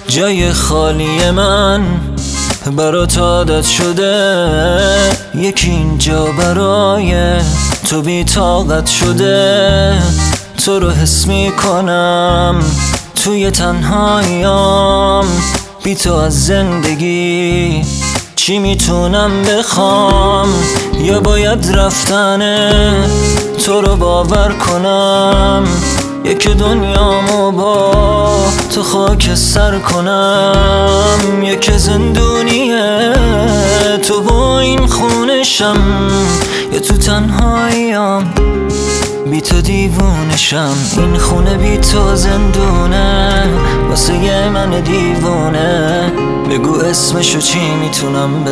جای خالی من برات عادت شده، یکی اینجا برای تو بی طاقت شده. تو رو حس میکنم توی تنهاییام، بی تو از زندگی چی میتونم بخوام؟ یا باید رفتن تو رو باور کنم، یک دنیامو با تو خاک سر کنم. یک زندونیه تو با این خونشم، یا تو تنهاییام بی تو دیوونشم. این خونه بی تو زندونه واسه من دیوونه. بگو اسمشو چی میتونم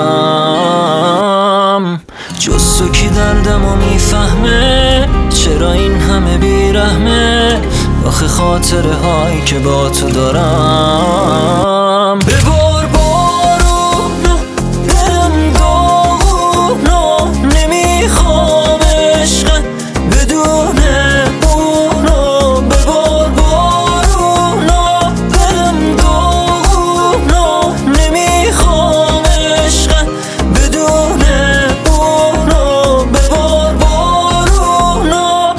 بذارم؟ جز تو کی دردمو میفهمه؟ چرا این همه بیرحمه؟ آخه خاطره هایی که با تو دارم. ببار بارونو برم داغونو، نمیخوام عشق بدون اونو. ببار بارونو برم داغونو، نمیخوام عشق بدون اونو. ببار بارونو.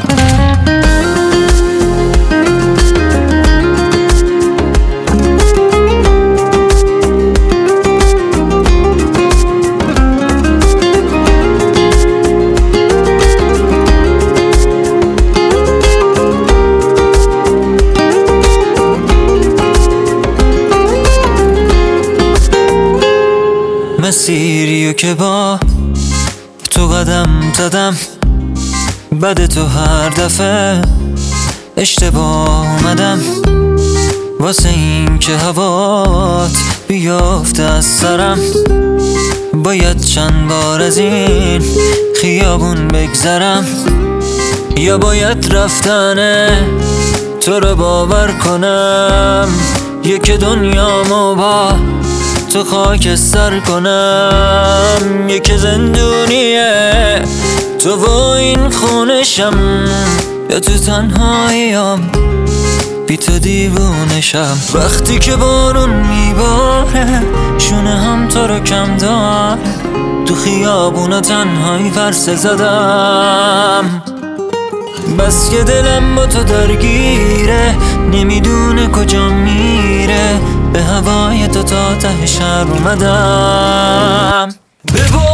مسیریو که با تو قدم زدم، بعد تو هر دفعه اشتباه اومدم. واسه این که هوات بیافته از سرم، باید چند بار از این خیابون بگذرم. یا باید رفتن تو رو باور کنم، یک دنیامو با تو خاک سر کنم. یک زندونیه تو با این خونشم، یا تو تنهاییام بی تو دیوونشم. وقتی که بارون میباره شونه هم تو رو کم دار، تو خیابونا تنهایی ورسه زدم. بس که دلم با تو درگیره، نمیدونه کجا میره. به هوای تو تا ته شهر اومدم.